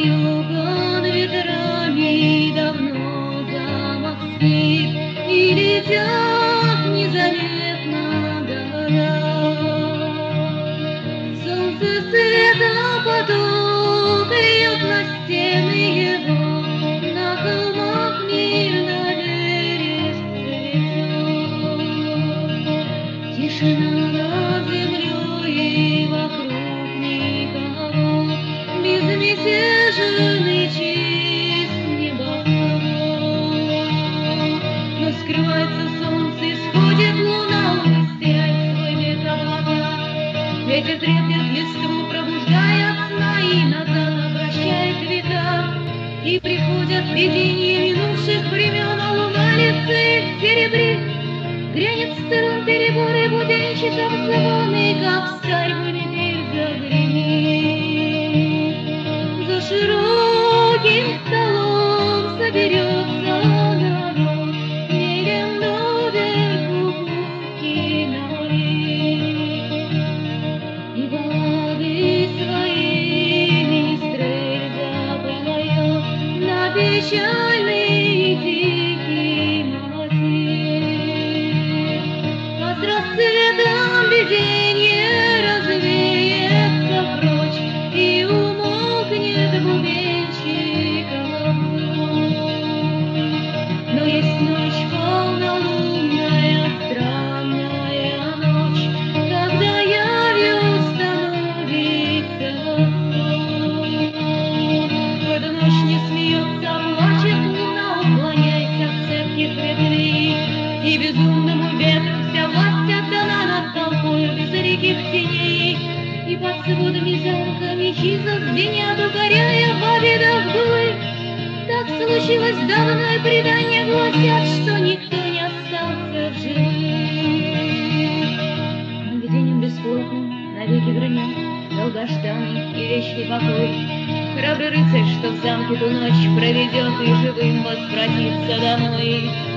Запуган ветрами давно замок спит, и летят незаметно года. Солнце светом поток льет на стены его, на холмах мирно вереск цветет. Тишина над землей и вокруг никого, безмятежный чист небосвод. Но скрывается солнце, и сходит луна, он теряет свой век облака. Ветер треплет листву, пробуждая от сна, и назад обращает века. И приходят видения минувших времен, а луна лицо их серебрит. Грянет струн переборы буденщиков звон, и как сталь вылетит загремит. За широким столом соберется народ, мерен доверху кубки налит. И воды своими стрель запылает на печальный тихий мотив. А с рассветом видение развеется прочь, и умолкнет бубенчиков звон. Но есть ночь полнолунная, странная ночь, когда явится новый сон. В эту ночь не смеется, плачет луна, уклоняясь от цепких ветвей, и безумному ветру вся власть отдана над толпою безликих теней. И под сводами замка мечи зазвенят, укоряя в обидах былых. Так случилось давно, и предания гласят, что никто не остался в живых. Но видением бесплотным навеки гранят долгожданный и вечный покой. Храбрый рыцарь, что в замке ту ночь проведет, и живым возвратится домой.